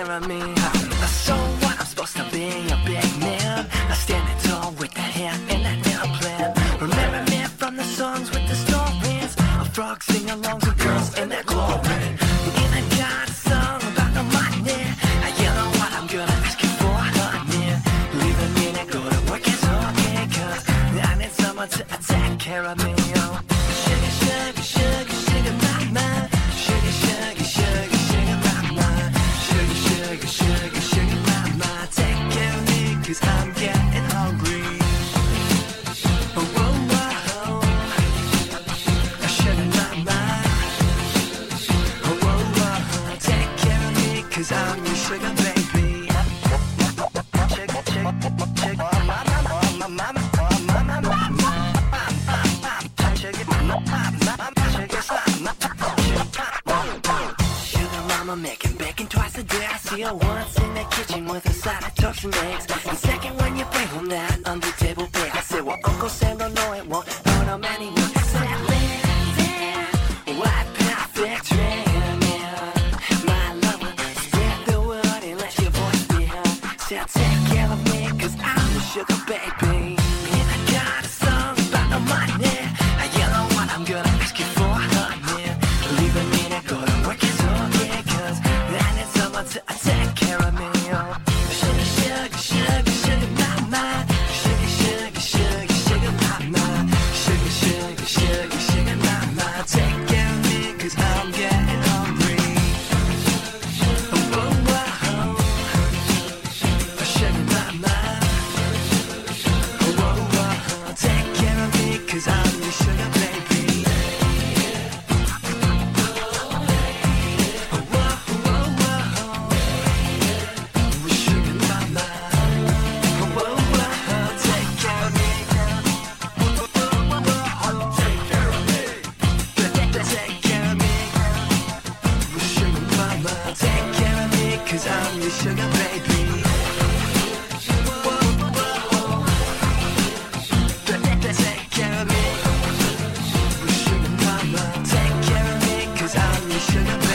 care of me. So what, I'm supposed to be a big man, standing tall with that hair and that little plan. Remember me from the songs with the stories of frogs, sing-alongs, and girls in their glory. Even got a song about the money. You know what, I'm gonna ask you for, honey. Leave a minute, go to work, it's okay, 'cause I need someone to take care of me. Oh, sugar, sugar, sugar, sugar, mama. Sugar, sugar, sugar, sugar, mama. Sugar, sugar, sugar, sugar, mama. Take care of me, 'cause I'm getting hungry. Oh, oh, oh. Sugar, mama. Oh, oh, oh. Take care of me, 'cause I'm your sugar baby. Sugar, sugar, sugar, mama, mama, mama, mama, mama. Sugar mama making bacon twice a day. I see her once in the kitchen with a side of toast and eggs. And second when you bring home that under table bag, I say, well, Uncle Sam don't know it won't burn him anyway. Say, listen, what perfect dreaming. My lover, spread the word and let your voice be heard. Say, take care of me, 'cause I'm the sugar baby. And I got a song about the money. You know what, I'm gonna ask you for, honey. Leave a minute, go to work, it's okay, 'cause I need someone to take care of me. Oh, sugar, sugar, sugar, sugar, mama. Sugar, sugar, sugar, sugar, mama. Sugar, sugar, sugar, sugar, mama. Take care of me, 'cause I'm getting hungry. Oh, oh, oh. Sugar, mama. Oh, oh, oh. Take care of me, 'cause I'm your sugar baby. Cause I'm your sugar baby. Take care of me. Sugar mama, take care of me. Cause I'm your sugar baby.